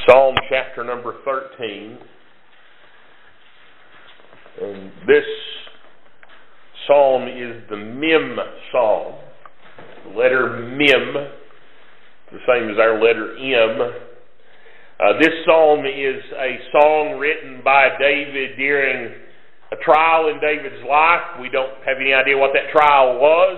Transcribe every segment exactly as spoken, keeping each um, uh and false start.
Psalm chapter number thirteen. And this psalm is the Mem psalm. The letter Mem, the same as our letter M. Uh, this psalm is a song written by David during a trial in David's life. We don't have any idea what that trial was,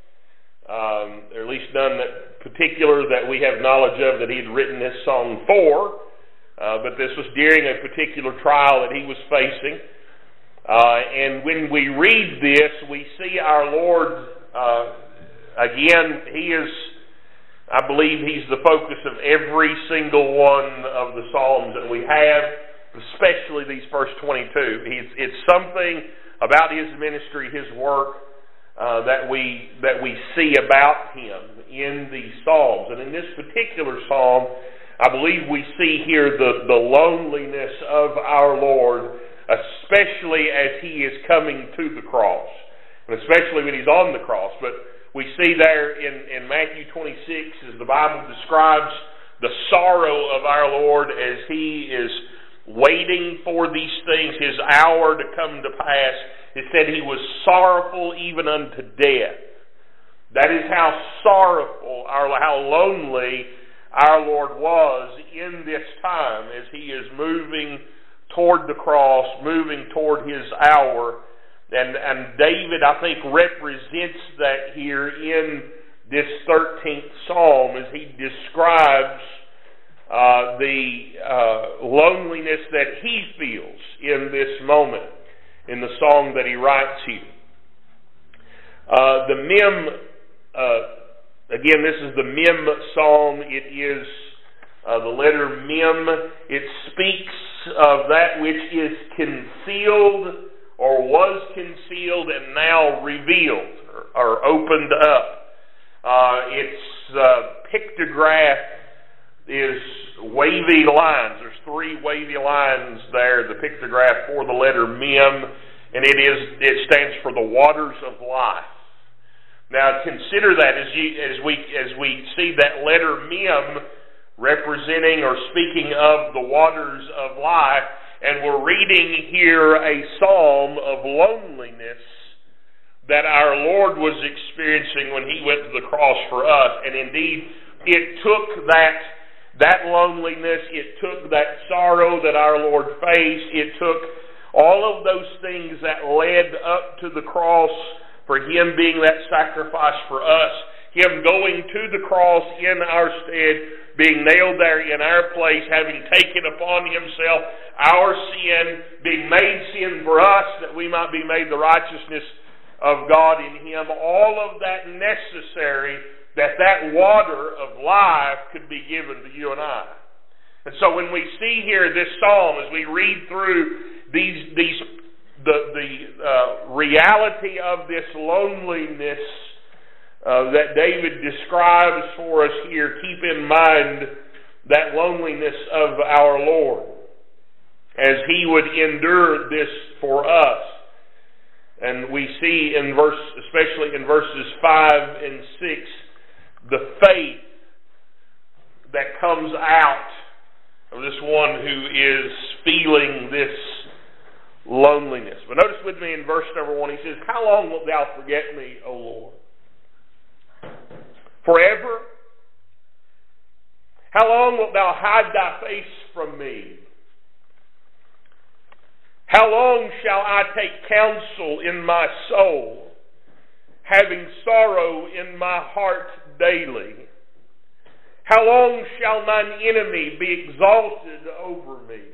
um, or at least none that particular that we have knowledge of that he had written this song for. Uh, but this was during a particular trial that he was facing. Uh, and when we read this, we see our Lord, uh, again, He is, I believe He's the focus of every single one of the Psalms that we have, especially these first twenty-two. It's, it's something about His ministry, His work, uh, that we that we see about Him in these Psalms. And in this particular Psalm, I believe we see here the, the loneliness of our Lord, especially as He is coming to the cross, and especially when He's on the cross. But we see there in, in Matthew twenty-six, as the Bible describes the sorrow of our Lord as He is waiting for these things, His hour to come to pass. It said He was sorrowful even unto death. That is how sorrowful, how lonely our Lord was in this time as He is moving toward the cross, moving toward His hour. And, and David, I think, represents that here in this thirteenth Psalm as he describes uh, the uh, loneliness that he feels in this moment in the song that he writes here. Uh, the Mem, uh, again, this is the Mem Psalm. It is uh, the letter Mem. It speaks of that which is concealed or was concealed and now revealed or, or opened up. Uh, its uh, pictograph is wavy lines. There's three wavy lines there, the pictograph for the letter Mem, and it is it stands for the waters of life. Now consider that as you as we as we see that letter Mem representing or speaking of the waters of life, and we're reading here a psalm of loneliness that our Lord was experiencing when He went to the cross for us. And indeed, it took that that loneliness, it took that sorrow that our Lord faced, it took all of those things that led up to the cross for Him being that sacrifice for us, Him going to the cross in our stead, being nailed there in our place, having taken upon Himself our sin, being made sin for us that we might be made the righteousness of God in Him. All of that necessary that that water of life could be given to you and I. And so when we see here this psalm, as we read through these these the the uh, reality of this loneliness Uh, that David describes for us here, keep in mind that loneliness of our Lord as He would endure this for us. And we see in verse, especially in verses five and six, the faith that comes out of this one who is feeling this loneliness. But notice with me in verse number one, he says, "How long wilt thou forget me, O Lord? Forever? How long wilt thou hide thy face from me? How long shall I take counsel in my soul, having sorrow in my heart daily? How long shall mine enemy be exalted over me?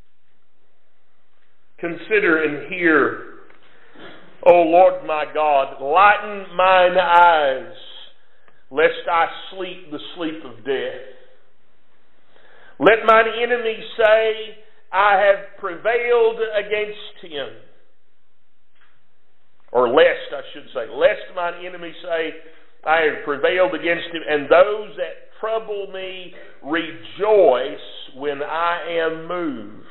Consider and hear, O Lord my God, lighten mine eyes, lest I sleep the sleep of death. Let mine enemy say, I have prevailed against him. Or lest, I should say, lest mine enemy say, I have prevailed against him, and those that trouble me rejoice when I am moved.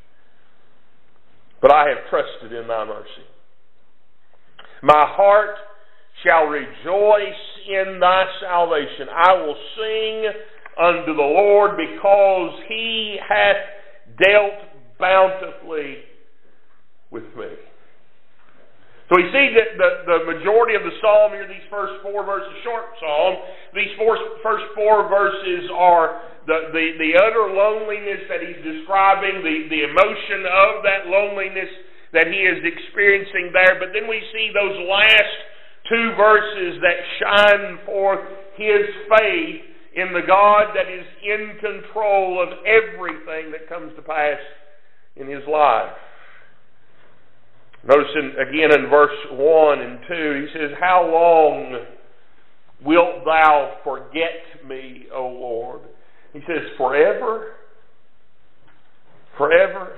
But I have trusted in thy mercy. My heart shall rejoice in thy salvation. I will sing unto the Lord, because he hath dealt bountifully with me. So we see that the, the majority of the psalm here, these first four verses, short psalm, these four, first four verses are the, the, the utter loneliness that he's describing, the, the emotion of that loneliness that he is experiencing there. But then we see those last two verses that shine forth his faith in the God that is in control of everything that comes to pass in his life. Notice in, again in verse one and two, he says, "How long wilt thou forget me, O Lord?" He says, forever? Forever?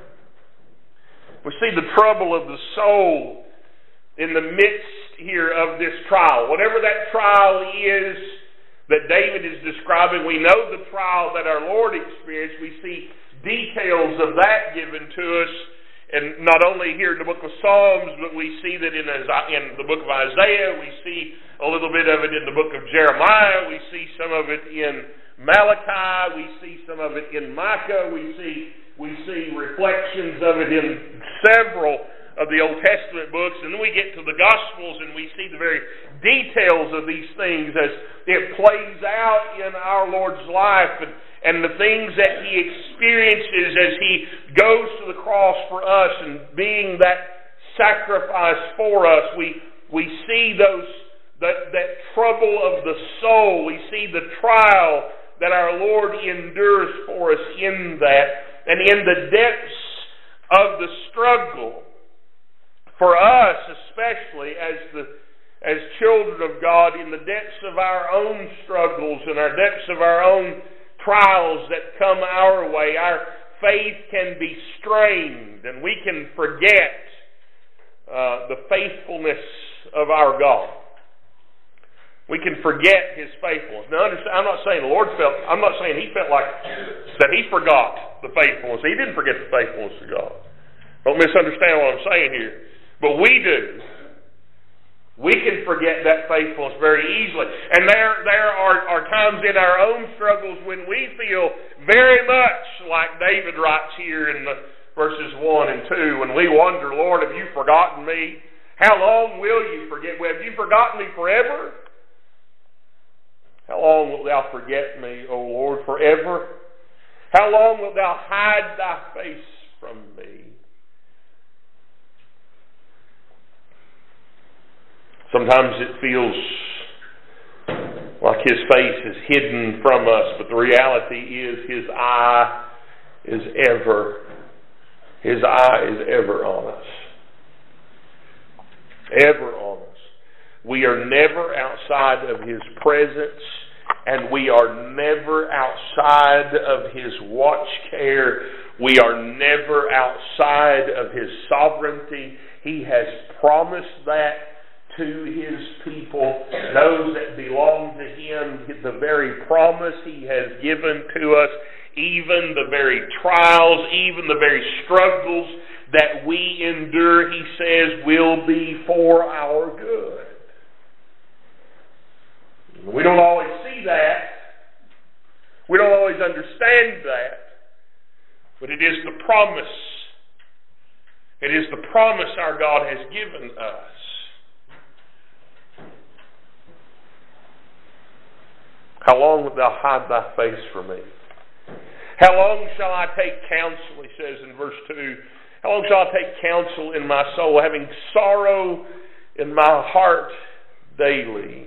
We see the trouble of the soul in the midst here of this trial. Whatever that trial is that David is describing, we know the trial that our Lord experienced. We see details of that given to us. And not only here in the book of Psalms, but we see that in, in the book of Isaiah, we see a little bit of it in the book of Jeremiah, we see some of it in Malachi, we see some of it in Micah, we see we see reflections of it in several of the Old Testament books, and then we get to the Gospels and we see the very details of these things as it plays out in our Lord's life, and and the things that he experiences as he goes to the cross for us and being that sacrifice for us. We we see those that, that trouble of the soul. We see the trial that our Lord endures for us in that. And in the depths of the struggle, for us especially as the as children of God, in the depths of our own struggles and our depths of our own trials that come our way, our faith can be strained and we can forget uh, the faithfulness of our God. We can forget his faithfulness. Now, understand, I'm not saying the Lord felt, I'm not saying he felt like that he forgot the faithfulness. He didn't forget the faithfulness of God. Don't misunderstand what I'm saying here. But we do. We can forget that faithfulness very easily. And there, there are, are times in our own struggles when we feel very much like David writes here in the verses one and two, when we wonder, Lord, have you forgotten me? How long will you forget me? Have you forgotten me forever? How long wilt thou forget me, O Lord, forever? How long wilt thou hide thy face from me? Sometimes it feels like his face is hidden from us, but the reality is his eye is ever, his eye is ever on us. Ever on us. We are never outside of his presence, and we are never outside of his watch care. We are never outside of his sovereignty. He has promised that to his people, those that belong to him. The very promise he has given to us, even the very trials, even the very struggles that we endure, he says, will be for our good. We don't always see that. We don't always understand that. But it is the promise. It is the promise our God has given us. How long wilt thou hide thy face from me? How long shall I take counsel, he says in verse two. How long shall I take counsel in my soul, having sorrow in my heart daily?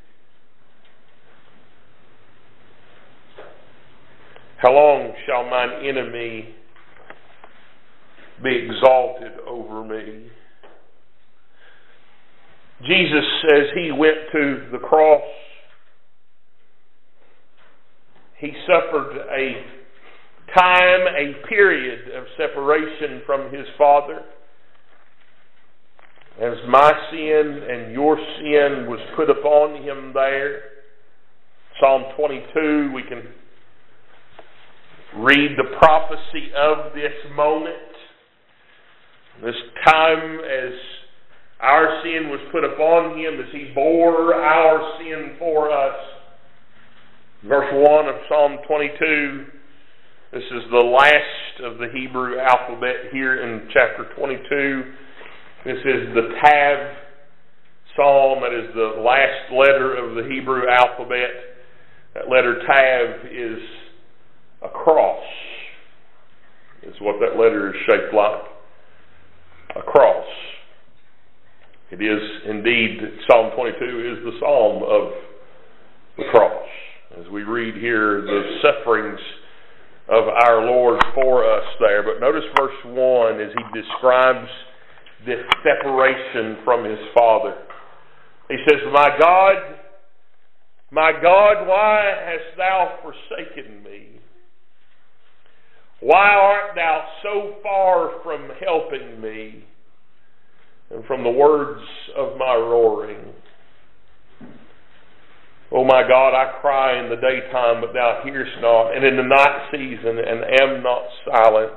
How long shall mine enemy be exalted over me? Jesus, as he went to the cross, he suffered a time, a period of separation from his Father. As my sin and your sin was put upon him there. Psalm twenty-two, we can read the prophecy of this moment. This time as our sin was put upon him, as he bore our sin for us. Verse one of Psalm twenty-two. This is the last of the Hebrew alphabet here in chapter twenty-two. This is the Tav Psalm. That is the last letter of the Hebrew alphabet. That letter Tav is a cross. Is what that letter is shaped like. A cross. It is indeed, Psalm twenty-two is the psalm of the cross. As we read here the sufferings of our Lord for us there. But notice verse one as he describes this separation from his Father. He says, My God, my God, why hast thou forsaken me? Why art thou so far from helping me and from the words of my roaring? O my God, I cry in the daytime, but thou hearest not, and in the night season, and am not silent.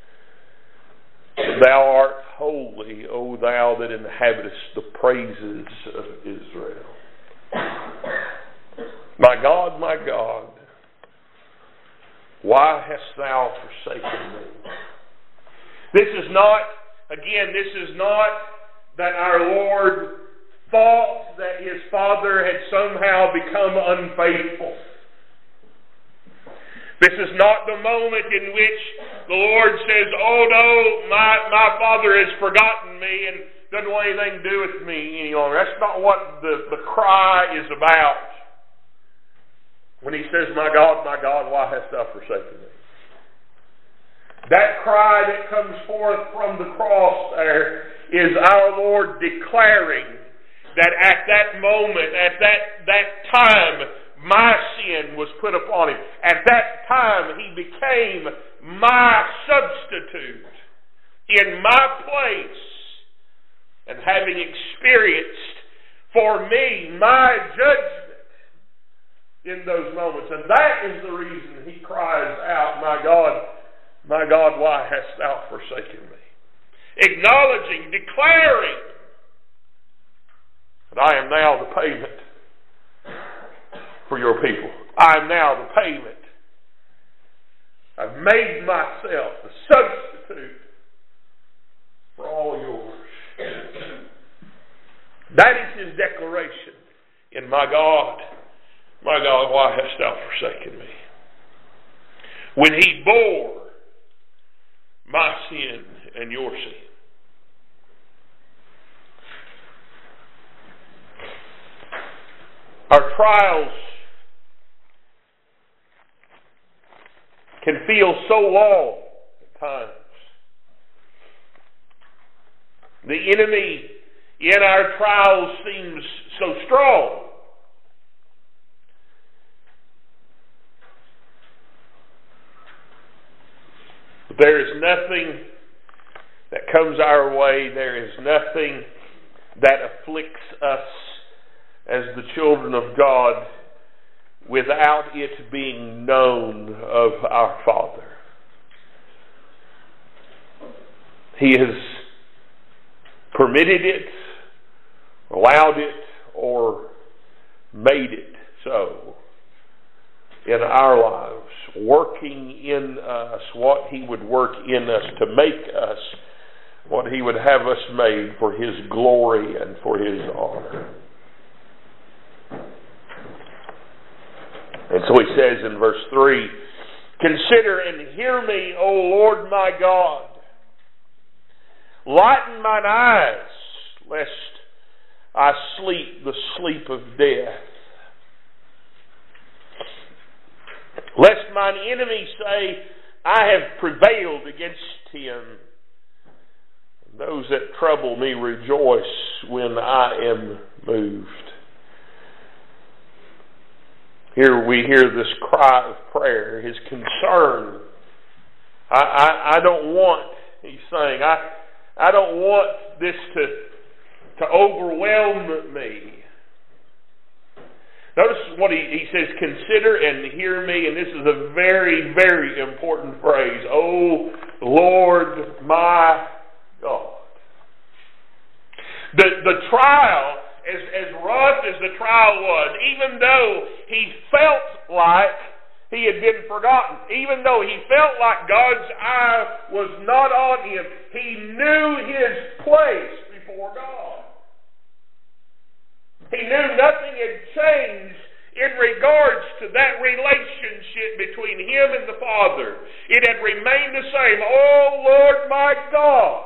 Thou art holy, O thou that inhabitest the praises of Israel. My God, my God, why hast thou forsaken me? This is not, again, this is not that our Lord thought that his Father had somehow become unfaithful. This is not the moment in which the Lord says, oh no, my, my Father has forgotten me and doesn't want anything to do with me any longer. That's not what the, the cry is about. When he says, my God, my God, why hast thou forsaken me? That cry that comes forth from the cross there is our Lord declaring that at that moment, at that, that time, my sin was put upon him. At that time, he became my substitute in my place. And having experienced for me my judgment in those moments. And that is the reason he cries out, my God, my God, why hast thou forsaken me? Acknowledging, declaring that I am now the payment for your people. I am now the payment. I've made myself the substitute for all yours. That is his declaration in my God, my God, why hast thou forsaken me? When he bore my sin and your sin. Our trials can feel so long at times. The enemy in our trials seems so strong. But there is nothing that comes our way, there is nothing that afflicts us as the children of God without it being known of our Father. He has permitted it, allowed it, or made it so in our lives, working in us what he would work in us to make us what he would have us made for his glory and for his honor. And so he says in verse three, consider and hear me, O Lord my God. Lighten mine eyes, lest I sleep the sleep of death. Lest mine enemies say, I have prevailed against him. Those that trouble me rejoice when I am moved. Here we hear this cry of prayer, his concern. I, I, I don't want, he's saying, I, I don't want this to, to overwhelm me. Notice what he, he says, consider and hear me, and this is a very, very important phrase. O Lord my God. The, the trial as, as rough as the trial was, even though he felt like he had been forgotten, even though he felt like God's eye was not on him, he knew his place before God. He knew nothing had changed in regards to that relationship between him and the Father. It had remained the same. Oh, Lord my God.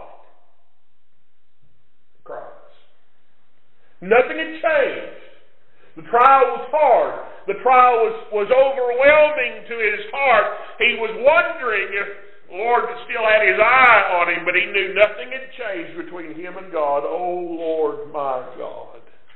Christ. Nothing had changed. The trial was hard. The trial was, was overwhelming to his heart. He was wondering if the Lord still had his eye on him, but he knew nothing had changed between him and God. Oh, Lord my God.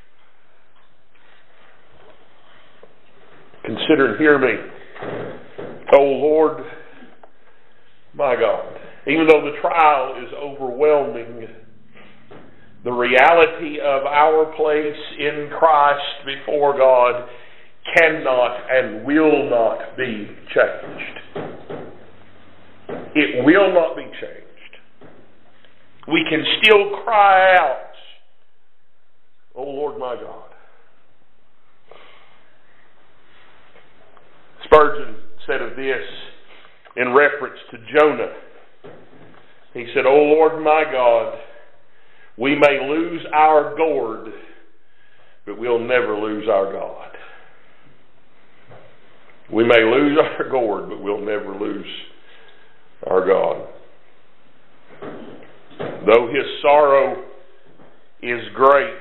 Consider and hear me. Oh Lord, my God. Even though the trial is overwhelming, the reality of our place in Christ before God cannot and will not be changed. It will not be changed. We can still cry out, oh Lord, my God. Spurgeon said of this in reference to Jonah. He said, "O Lord my God, we may lose our gourd, but we'll never lose our God." We may lose our gourd, but we'll never lose our God. Though his sorrow is great,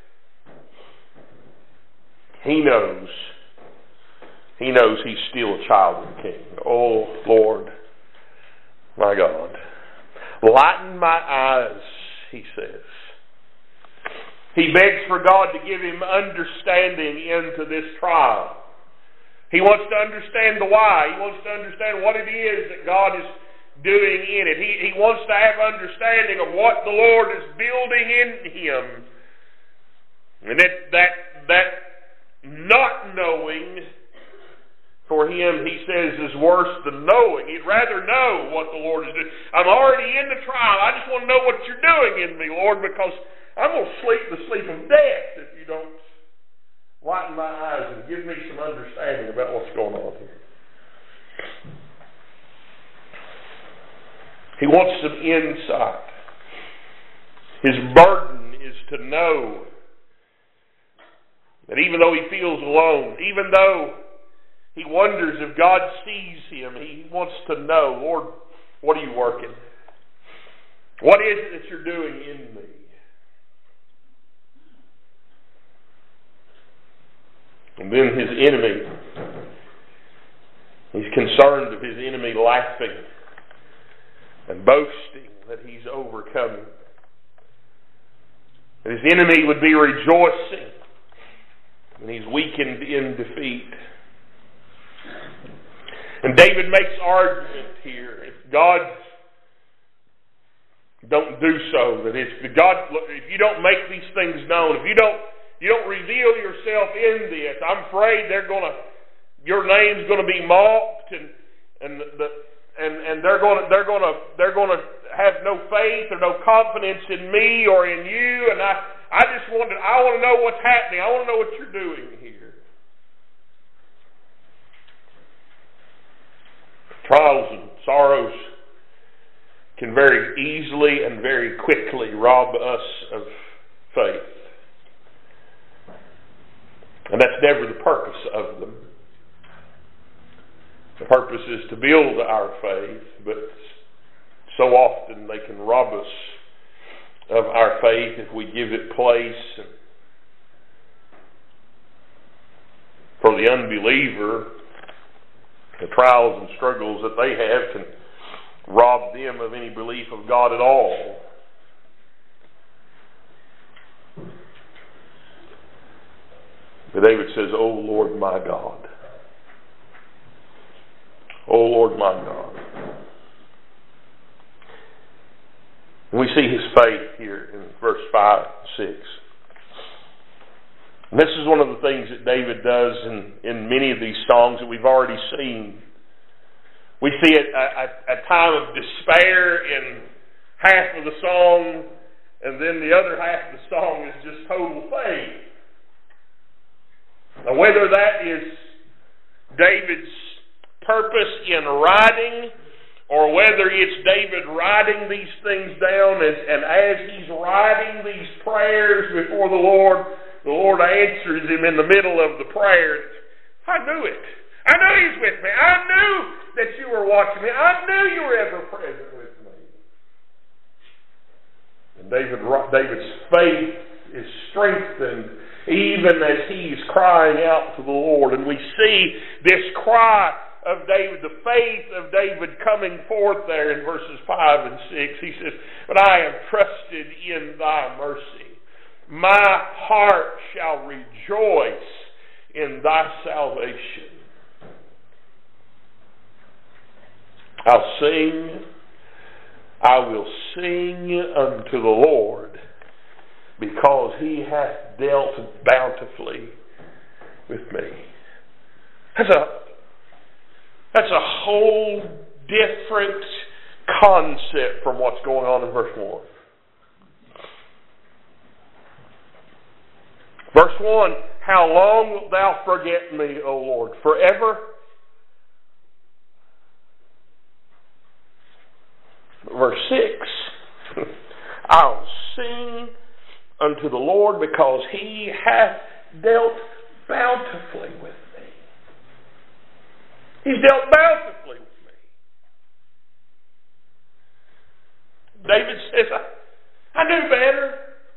he knows He knows he's still a child of the King. Oh, Lord, my God. Lighten my eyes, he says. He begs for God to give him understanding into this trial. He wants to understand the why. He wants to understand what it is that God is doing in it. He, he wants to have understanding of what the Lord is building in him. And that, that, that not knowing for him, he says, is worse than knowing. He'd rather know what the Lord is doing. I'm already in the trial. I just want to know what you're doing in me, Lord, because I'm going to sleep the sleep of death if you don't lighten my eyes and give me some understanding about what's going on here. He wants some insight. His burden is to know that even though he feels alone, even though he wonders if God sees him, he wants to know, Lord, what are you working? What is it that you're doing in me? And then his enemy, he's concerned of his enemy laughing and boasting that he's overcoming. That his enemy would be rejoicing when he's weakened in defeat. And David makes argument here. If God don't do so, that if God, if you don't make these things known, if you don't, you don't reveal yourself in this, I'm afraid they're going to, your name's going to be mocked, and and the and and they're going to they're going to they're going to have no faith or no confidence in me or in you. And I I just want to I want to know what's happening. I want to know what you're doing here. Trials and sorrows can very easily and very quickly rob us of faith. And that's never the purpose of them. The purpose is to build our faith, but so often they can rob us of our faith if we give it place. For the unbeliever, the trials and struggles that they have can rob them of any belief of God at all. But David says, "Oh Lord my God. Oh Lord my God." And we see his faith here in verse five and six. And this is one of the things that David does in, in many of these songs that we've already seen. We see a, a, a time of despair in half of the song, and then the other half of the song is just total faith. Now, whether that is David's purpose in writing, or whether it's David writing these things down, and, and as he's writing these prayers before the Lord, the Lord answers him in the middle of the prayer. I knew it. I knew He was with me. I knew that you were watching me. I knew you were ever present with me. And David, David's faith is strengthened even as he's crying out to the Lord. And we see this cry of David, the faith of David coming forth there in verses five and six. He says, "But I have trusted in thy mercy. My heart shall rejoice in thy salvation. I'll sing, I will sing unto the Lord, because He hath dealt bountifully with me." That's a That's a whole different concept from what's going on in verse one. Verse one, "How long wilt thou forget me, O Lord? Forever?" Verse six, "I'll sing unto the Lord, because He hath dealt bountifully with me." He's dealt bountifully with me. David says, I, I knew better.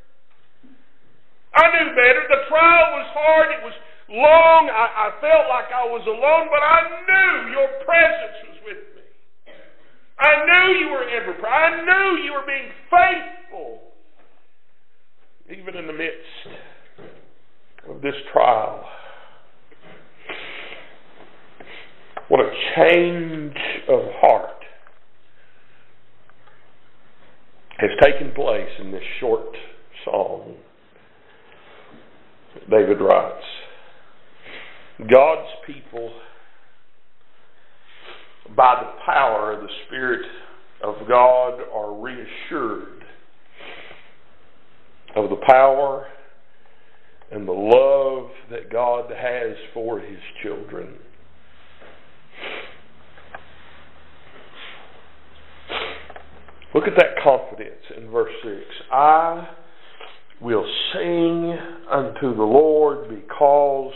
I knew better. The trial was hard. It was long. I, I felt like I was alone, but I knew your presence was with me. I knew you were ever present. I knew you were being faithful, even in the midst of this trial. What a change of heart has taken place in this short song. David writes, God's people, by the power of the Spirit of God, are reassured of the power and the love that God has for His children. Look at that confidence in verse six. "I will sing unto the Lord, because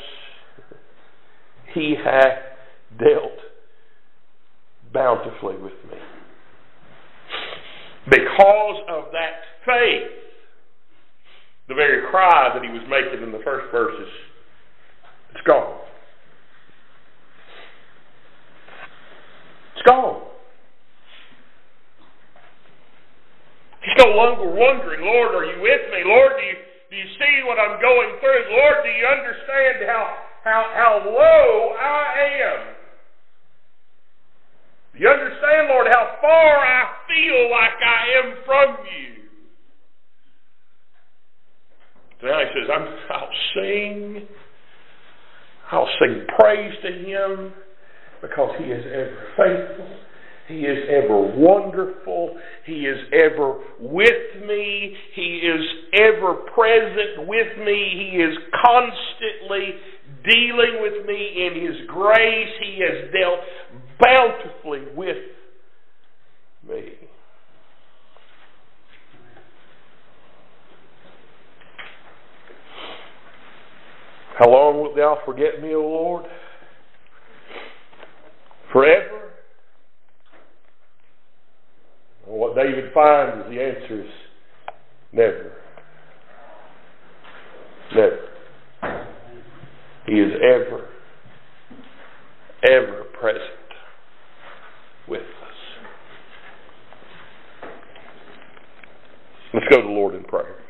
He hath dealt bountifully with me." Because of that faith, the very cry that he was making in the first verses, it's gone. It's gone. He's no longer wondering, Lord, are you with me? Lord, do you, do you see what I'm going through? Lord, do you understand how, how, how low I am? Do you understand, Lord, how far I feel like I am from you? So now he says, I'm, I'll sing. I'll sing praise to Him, because He is ever faithful. He is ever wonderful. He is ever with me. He is ever present with me. He is constantly dealing with me in His grace. He has dealt bountifully with me. How long wilt thou forget me, O Lord? Forever? And what David finds is the answer is never. Never. He is ever, ever present with us. Let's go to the Lord in prayer.